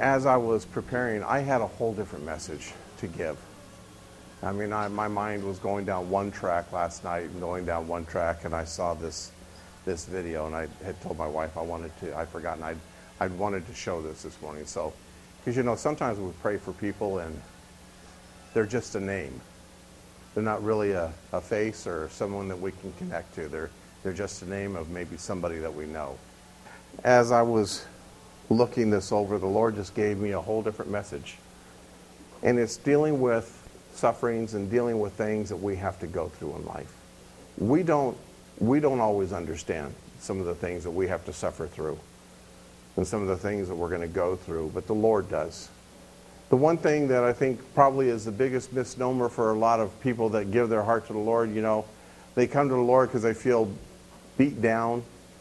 as I was preparing, I had a whole different message to give. I mean, my mind was going down one track last night and going down one track, and I saw this video, and I had told my wife I'd forgotten I'd wanted to show this morning. So, because sometimes we pray for people and they're just a name. They're not really a face or someone that we can connect to. They're just a name of maybe somebody that we know. As I was looking this over, the Lord just gave me a whole different message. And it's dealing with sufferings and dealing with things that we have to go through in life. We don't always understand some of the things that we have to suffer through and some of the things that we're going to go through, but the Lord does. The one thing that I think probably is the biggest misnomer for a lot of people that give their heart to the Lord, they come to the Lord because they feel beat down.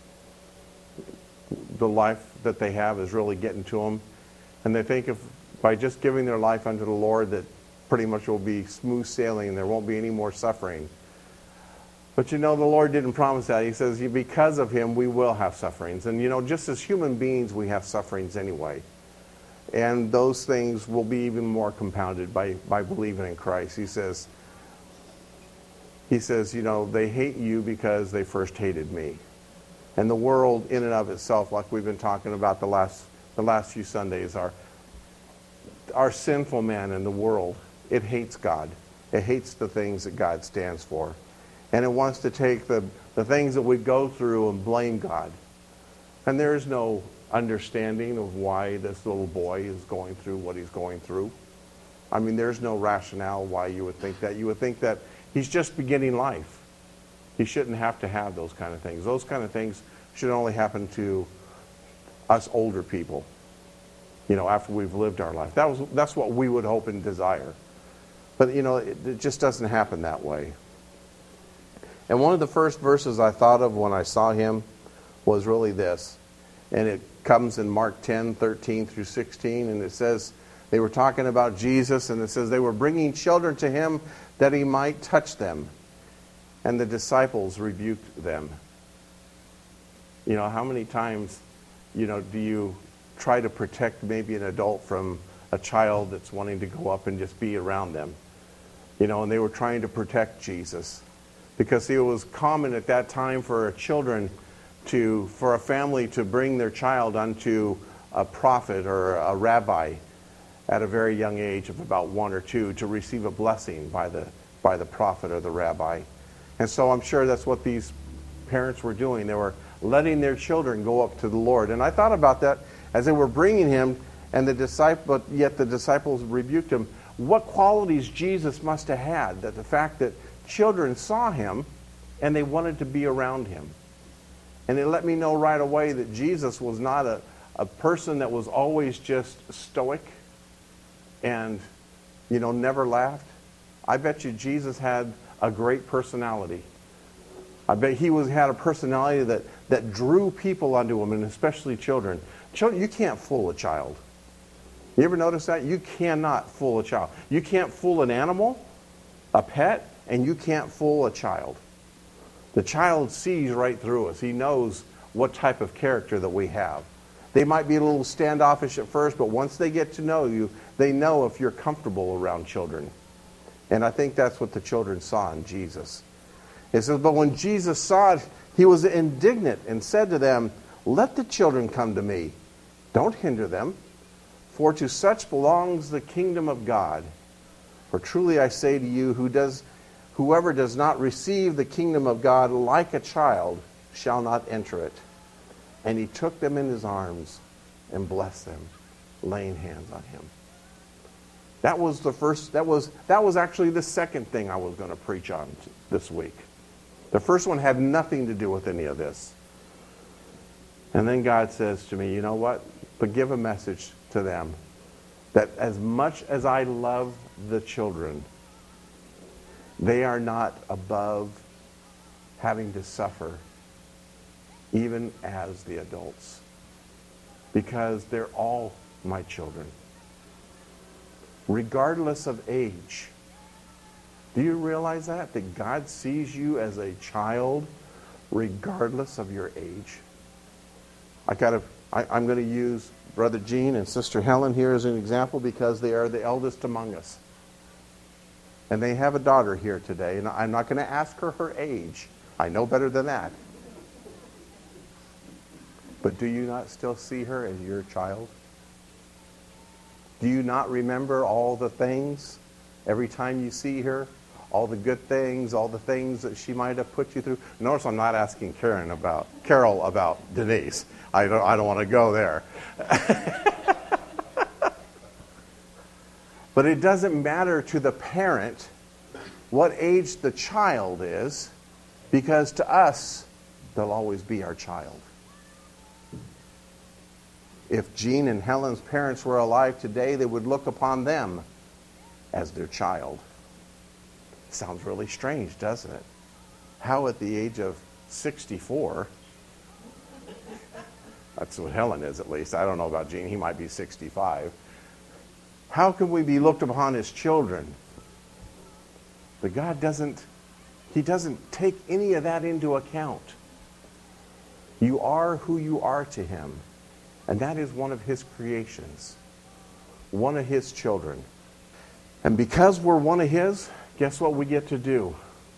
The life that they have is really getting to them. And they think by just giving their life unto the Lord that pretty much will be smooth sailing and there won't be any more suffering. But the Lord didn't promise that. He says, because of Him, we will have sufferings. And just as human beings, we have sufferings anyway. And those things will be even more compounded by believing in Christ. He says, they hate you because they first hated me. And the world in and of itself, like we've been talking about the last few Sundays, our sinful man in the world, it hates God. It hates the things that God stands for. And it wants to take the things that we go through and blame God. And there is no understanding of why this little boy is going through what he's going through. I mean, there's no rationale why you would think that. You would think that he's just beginning life. He shouldn't have to have those kind of things. Those kind of things should only happen to us older people, after we've lived our life. That's what we would hope and desire. But, it just doesn't happen that way. And one of the first verses I thought of when I saw him was really this. And it comes in Mark 10:13 through 16. And it says, they were talking about Jesus, and it says they were bringing children to him that he might touch them. And the disciples rebuked them. How many times, do you try to protect maybe an adult from a child that's wanting to go up and just be around them? And they were trying to protect Jesus. Because it was common at that time for for a family to bring their child unto a prophet or a rabbi at a very young age of about 1 or 2 to receive a blessing by the prophet or the rabbi. And so I'm sure that's what these parents were doing. They were letting their children go up to the Lord. And I thought about that as they were bringing him, and yet the disciples rebuked him. What qualities Jesus must have had, that the fact that children saw him and they wanted to be around him. And it let me know right away that Jesus was not a person that was always just stoic and, never laughed. I bet you Jesus had a great personality. I bet he had a personality that drew people unto him, and especially children. Children, you can't fool a child. You ever notice that? You cannot fool a child. You can't fool an animal, a pet, and you can't fool a child. The child sees right through us. He knows what type of character that we have. They might be a little standoffish at first, but once they get to know you, they know if you're comfortable around children. And I think that's what the children saw in Jesus. It says, but when Jesus saw it, he was indignant and said to them, let the children come to me. Don't hinder them, for to such belongs the kingdom of God. For truly I say to you, whoever does not receive the kingdom of God like a child shall not enter it. And he took them in his arms and blessed them, laying hands on him. That was the first. That was actually the second thing I was going to preach on this week. The first one had nothing to do with any of this. And then God says to me, you know what? But give a message to them that as much as I love the children, they are not above having to suffer even as the adults, because they're all my children, regardless of age. Do you realize that God sees you as a child regardless of your age? I'm going to use Brother Gene and Sister Helen here as an example because they are the eldest among us. And they have a daughter here today, and I'm not going to ask her age. I know better than that. But do you not still see her as your child? Do you not remember all the things every time you see her? All the good things, all the things that she might have put you through? Notice I'm not asking Carol about Denise. I don't want to go there. But it doesn't matter to the parent what age the child is, because to us, they'll always be our child. If Jean and Helen's parents were alive today, they would look upon them as their child. Sounds really strange, doesn't it? How at the age of 64, that's what Helen is at least. I don't know about Jean. He might be 65. How can we be looked upon as children? But God doesn't take any of that into account. You are who you are to Him. And that is one of His creations. One of His children. And because we're one of His, guess what we get to do?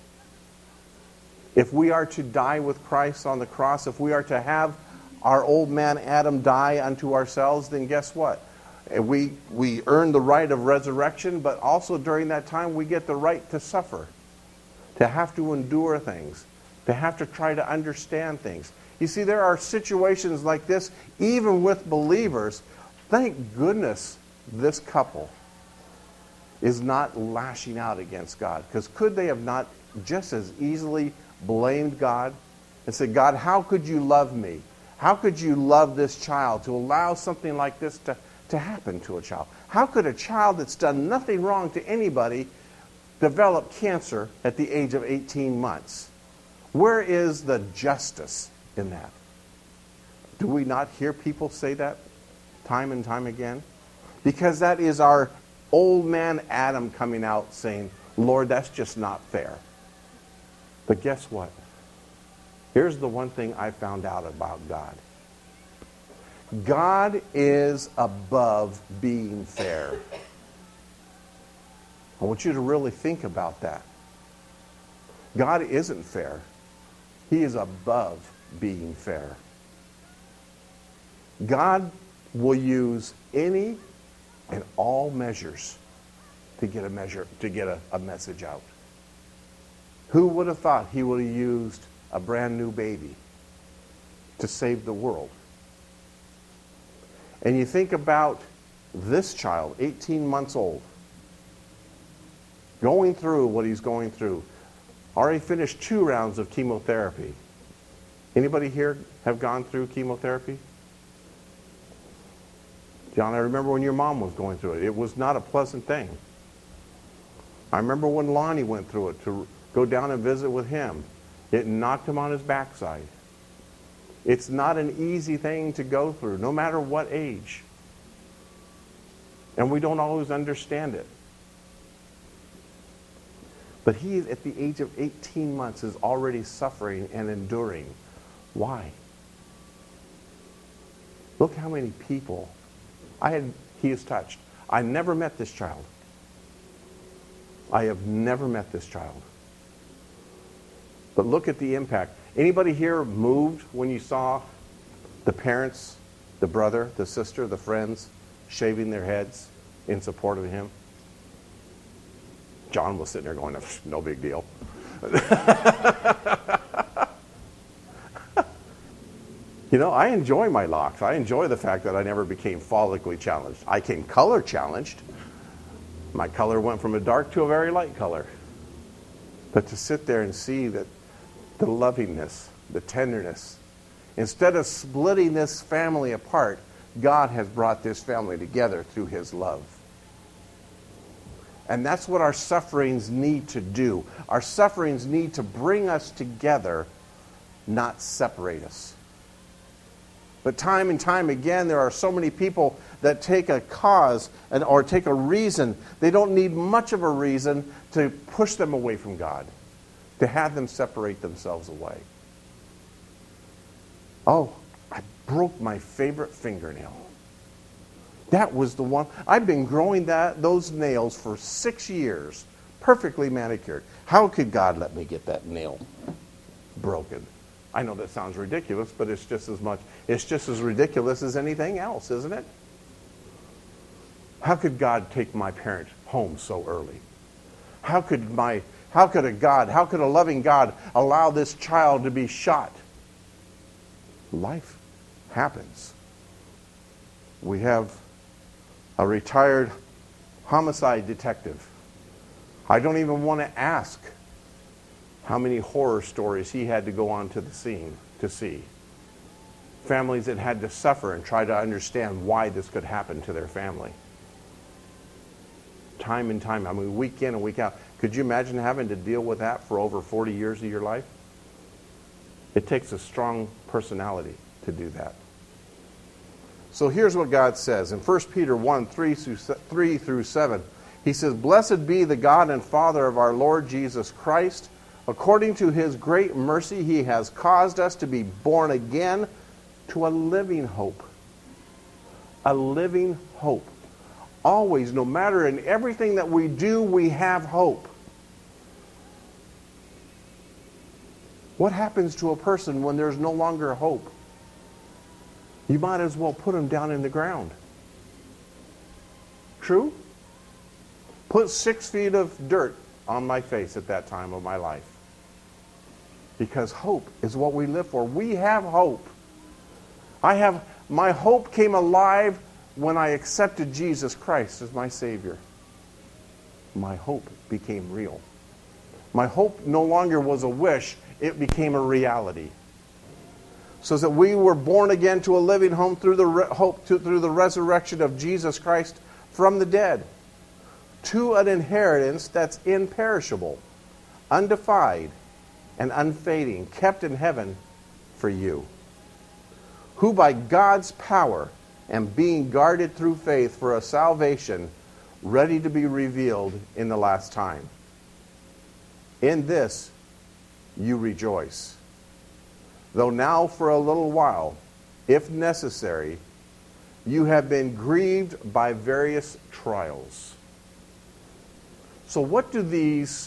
If we are to die with Christ on the cross, if we are to have our old man Adam die unto ourselves, then guess what? We earn the right of resurrection, but also during that time we get the right to suffer, to have to endure things, to have to try to understand things. You see, there are situations like this, even with believers. Thank goodness this couple is not lashing out against God. Because could they have not just as easily blamed God and said, God, how could you love me? How could you love this child to allow something like this to happen to a child? How could a child that's done nothing wrong to anybody develop cancer at the age of 18 months? Where is the justice in that? Do we not hear people say that time and time again? Because that is our old man Adam coming out saying, Lord, that's just not fair. But guess what? Here's the one thing I found out about God. God is above being fair. I want you to really think about that. God isn't fair. He is above being fair. God will use any and all measures to get a message out. Who would have thought He would have used a brand new baby to save the world? And you think about this child, 18 months old, going through what he's going through. Already finished 2 rounds of chemotherapy. Anybody here have gone through chemotherapy? John, I remember when your mom was going through it. It was not a pleasant thing. I remember when Lonnie went through it, to go down and visit with him. It knocked him on his backside. It's not an easy thing to go through, no matter what age. And we don't always understand it. But he, at the age of 18 months, is already suffering and enduring. Why? Look how many people he has touched. I never met this child. I have never met this child. But look at the impact. Anybody here moved when you saw the parents, the brother, the sister, the friends shaving their heads in support of him? John was sitting there going, no big deal. You know, I enjoy my locks. I enjoy the fact that I never became follically challenged. I came color challenged. My color went from a dark to a very light color. But to sit there and see that the lovingness, the tenderness, instead of splitting this family apart, God has brought this family together through His love. And that's what our sufferings need to do. Our sufferings need to bring us together, not separate us. But time and time again, there are so many people that take a cause or take a reason. They don't need much of a reason to push them away from God, to have them separate themselves away. Oh, I broke my favorite fingernail. That was the one. I've been growing those nails for 6 years, perfectly manicured. How could God let me get that nail broken? I know that sounds ridiculous, but it's just as ridiculous as anything else, isn't it? How could God take my parent home so early? How could a loving God allow this child to be shot? Life happens. We have a retired homicide detective. I don't even want to ask how many horror stories he had to go onto the scene to see. Families that had to suffer and try to understand why this could happen to their family. Time and time, week in and week out. Could you imagine having to deal with that for over 40 years of your life? It takes a strong personality to do that. So here's what God says in 1 Peter 1, 3 through 7. He says, "Blessed be the God and Father of our Lord Jesus Christ. According to his great mercy, he has caused us to be born again to a living hope." A living hope. Always, no matter in everything that we do, we have hope. What happens to a person when there's no longer hope? You might as well put them down in the ground. True? Put 6 feet of dirt on my face at that time of my life. Because hope is what we live for. We have hope. My hope came alive when I accepted Jesus Christ as my Savior. My hope became real. My hope no longer was a wish, it became a reality. So that we were born again to a living hope through the resurrection of Jesus Christ from the dead, to an inheritance that's imperishable, undefiled, and unfading, kept in heaven for you, who by God's power and being guarded through faith for a salvation ready to be revealed in the last time. In this you rejoice, though now for a little while, if necessary, you have been grieved by various trials. So what do these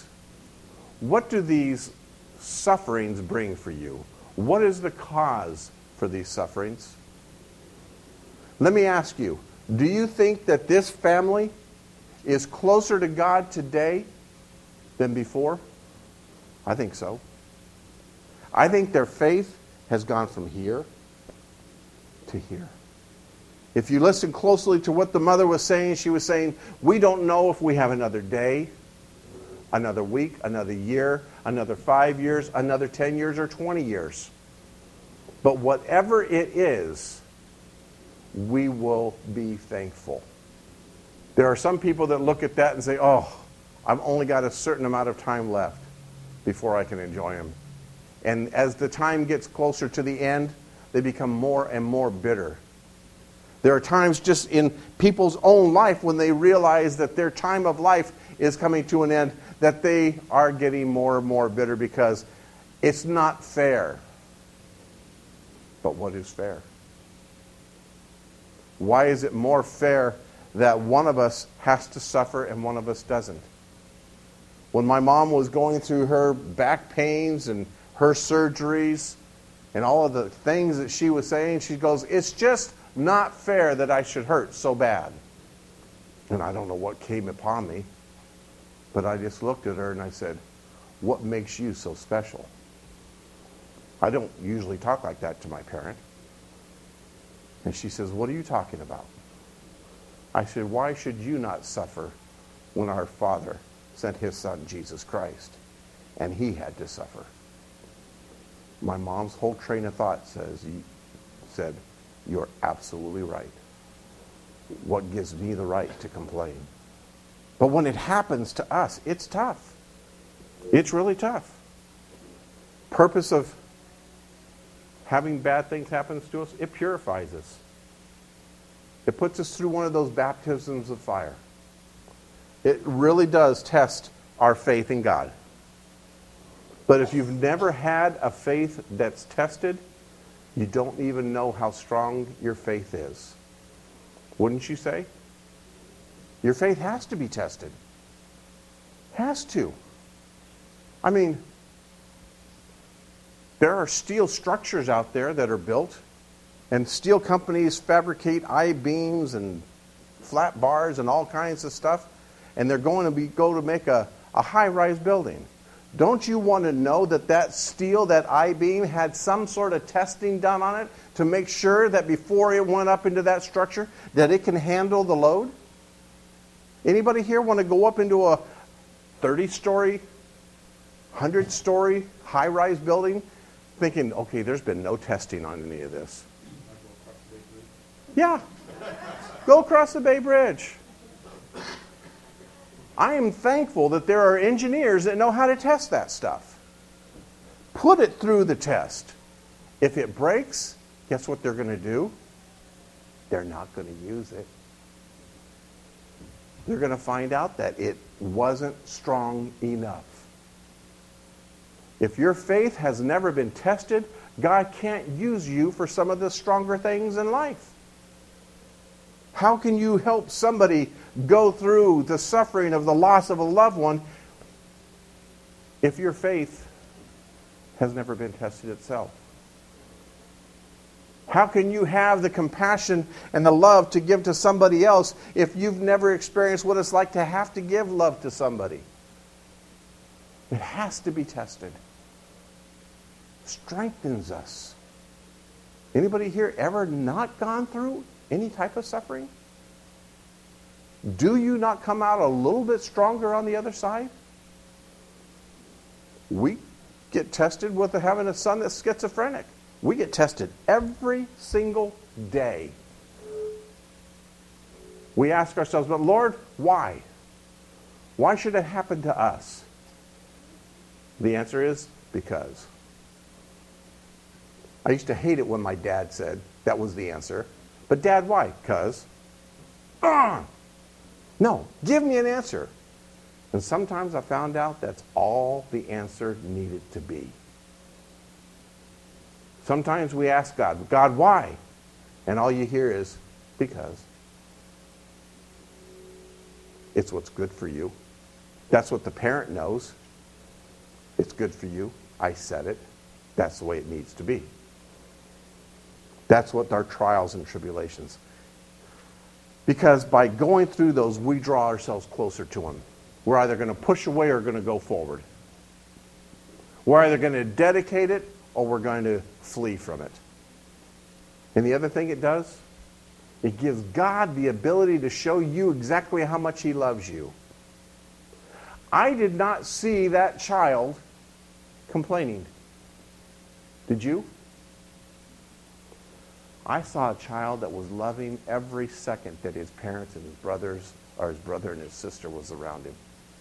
sufferings bring for you? What is the cause for these sufferings? Let me ask you, do you think that this family is closer to God today than before? I think so. I think their faith has gone from here to here. If you listen closely to what the mother was saying, she was saying, we don't know if we have another day, another week, another year, another 5 years, another 10 years, or 20 years. But whatever it is, we will be thankful. There are some people that look at that and say, oh, I've only got a certain amount of time left before I can enjoy them. And as the time gets closer to the end, they become more and more bitter. There are times just in people's own life when they realize that their time of life is coming to an end, that they are getting more and more bitter because it's not fair. But what is fair? Why is it more fair that one of us has to suffer and one of us doesn't? When my mom was going through her back pains and her surgeries and all of the things that she was saying, she goes, it's just not fair that I should hurt so bad. And I don't know what came upon me, but I just looked at her and I said, what makes you so special? I don't usually talk like that to my parent. And she says, what are you talking about? I said, why should you not suffer when our Father sent his Son, Jesus Christ, and he had to suffer? My mom's whole train of thought said, you're absolutely right. What gives me the right to complain? But when it happens to us, it's tough. It's really tough. Purpose of having bad things happen to us, it purifies us. It puts us through one of those baptisms of fire. It really does test our faith in God. But if you've never had a faith that's tested, you don't even know how strong your faith is. Wouldn't you say? Your faith has to be tested. Has to. I mean, there are steel structures out there that are built, and steel companies fabricate I-beams and flat bars and all kinds of stuff, and they're going to go to make a high-rise building. Don't you want to know that steel, that I-beam, had some sort of testing done on it to make sure that before it went up into that structure, that it can handle the load? Anybody here want to go up into a 30-story, 100-story, high-rise building thinking, okay, there's been no testing on any of this? Yeah. Go across the Bay Bridge. I am thankful that there are engineers that know how to test that stuff. Put it through the test. If it breaks, guess what they're going to do? They're not going to use it. They're going to find out that it wasn't strong enough. If your faith has never been tested, God can't use you for some of the stronger things in life. How can you help somebody go through the suffering of the loss of a loved one if your faith has never been tested itself? How can you have the compassion and the love to give to somebody else if you've never experienced what it's like to have to give love to somebody? It has to be tested. Strengthens us. Anybody here ever not gone through any type of suffering? Do you not come out a little bit stronger on the other side? We get tested with having a son that's schizophrenic. We get tested every single day. We ask ourselves, but Lord, why? Why should it happen to us? The answer is because. I used to hate it when my dad said that was the answer. But Dad, why? Because. No, give me an answer. And sometimes I found out that's all the answer needed to be. Sometimes we ask God, God, why? And all you hear is, because. It's what's good for you. That's what the parent knows. It's good for you. I said it. That's the way it needs to be. That's what our trials and tribulations. Because by going through those, we draw ourselves closer to Him. We're either going to push away or going to go forward. We're either going to dedicate it or we're going to flee from it. And the other thing it does, it gives God the ability to show you exactly how much He loves you. I did not see that child complaining. Did you? I saw a child that was loving every second that his parents and his brothers, or his brother and his sister was around him.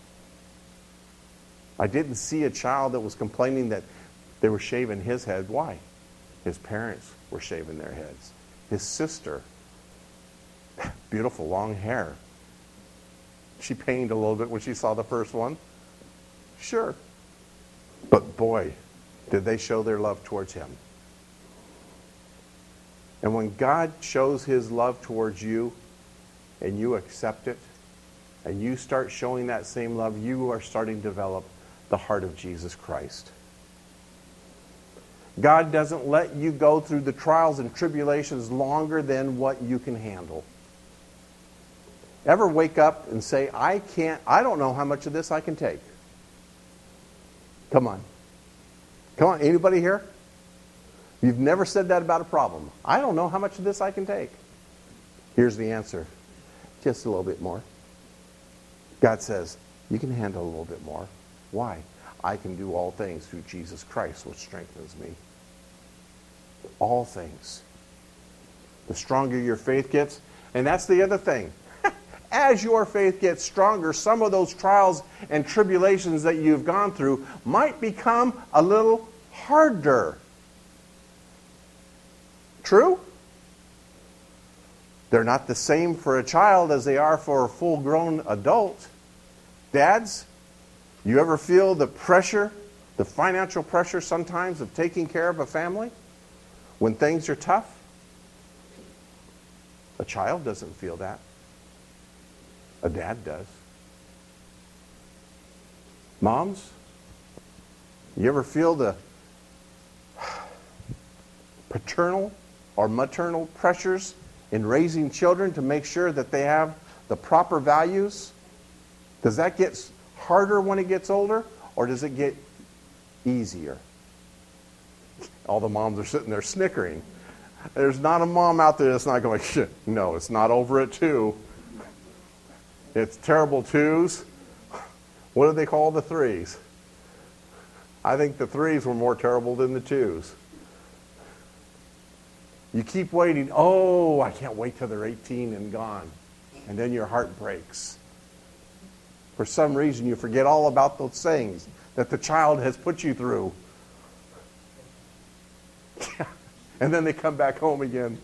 I didn't see a child that was complaining that they were shaving his head. Why? His parents were shaving their heads. His sister, beautiful long hair. She pained a little bit when she saw the first one. Sure. But boy, did they show their love towards him. And when God shows His love towards you, and you accept it, and you start showing that same love, you are starting to develop the heart of Jesus Christ. God doesn't let you go through the trials and tribulations longer than what you can handle. Ever wake up and say, I don't know how much of this I can take? Come on. Come on, anybody here? You've never said that about a problem. I don't know how much of this I can take. Here's the answer. Just a little bit more. God says, you can handle a little bit more. Why? I can do all things through Jesus Christ, which strengthens me. All things. The stronger your faith gets, and that's the other thing. As your faith gets stronger, some of those trials and tribulations that you've gone through might become a little harder. True? They're not the same for a child as they are for a full-grown adult. Dads, you ever feel the pressure, the financial pressure sometimes of taking care of a family when things are tough? A child doesn't feel that. A dad does. Moms, you ever feel the paternal or maternal pressures in raising children to make sure that they have the proper values? Does that get harder when it gets older, or does it get easier? All the moms are sitting there snickering. There's not a mom out there that's not going, no, it's not over at 2. It's terrible 2s. What do they call the 3s? I think the 3s were more terrible than the 2s. You keep waiting. Oh, I can't wait till they're 18 and gone. And then your heart breaks. For some reason, you forget all about those things that the child has put you through. And then they come back home again.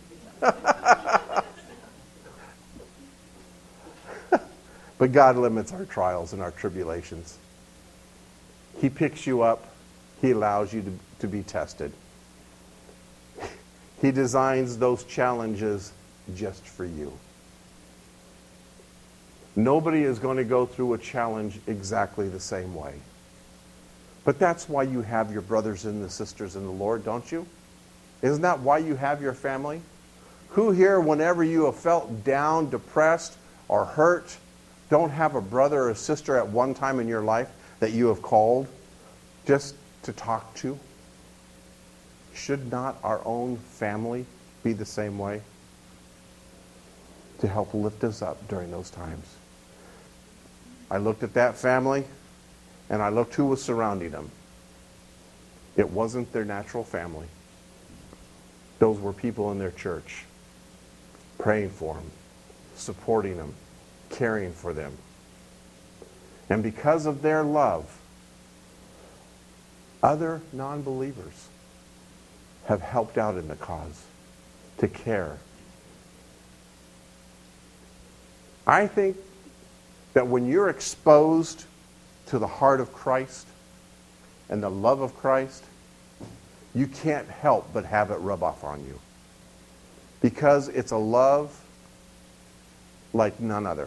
But God limits our trials and our tribulations. He picks you up. He allows you to be tested. He designs those challenges just for you. Nobody is going to go through a challenge exactly the same way. But that's why you have your brothers and the sisters in the Lord, don't you? Isn't that why you have your family? Who here, whenever you have felt down, depressed, or hurt, don't have a brother or a sister at one time in your life that you have called just to talk to? Should not our own family be the same way? To help lift us up during those times. I looked at that family, and I looked who was surrounding them. It wasn't their natural family. Those were people in their church, praying for them, supporting them, caring for them. And because of their love, other non-believers have helped out in the cause to care. I think that when you're exposed to the heart of Christ and the love of Christ, you can't help but have it rub off on you. Because it's a love like none other.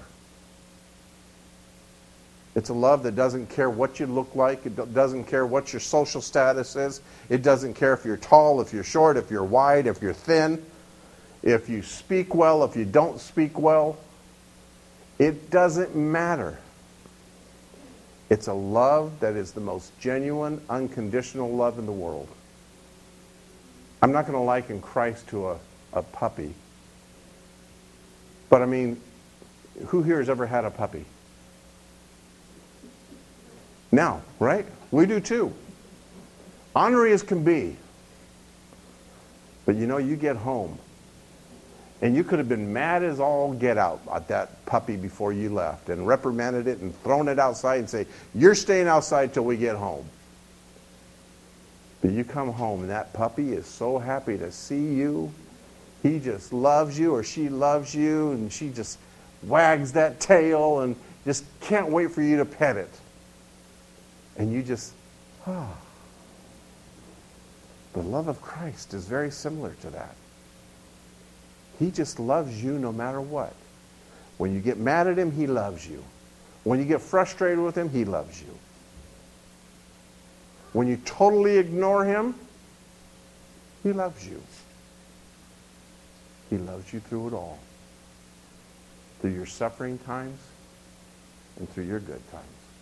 It's a love that doesn't care what you look like. It doesn't care what your social status is. It doesn't care if you're tall, if you're short, if you're wide, if you're thin, if you speak well, if you don't speak well. It doesn't matter. It's a love that is the most genuine, unconditional love in the world. I'm not going to liken Christ to a puppy. But I mean, who here has ever had a puppy? Now, right? We do too. Ornery as can be. But you know, you get home, and you could have been mad as all get out at that puppy before you left and reprimanded it and thrown it outside and say, you're staying outside till we get home. But you come home and that puppy is so happy to see you. He just loves you, or she loves you, and she just wags that tail and just can't wait for you to pet it. And you just, The love of Christ is very similar to that. He just loves you no matter what. When you get mad at him, he loves you. When you get frustrated with him, he loves you. When you totally ignore him, he loves you. He loves you through it all. Through your suffering times and through your good times.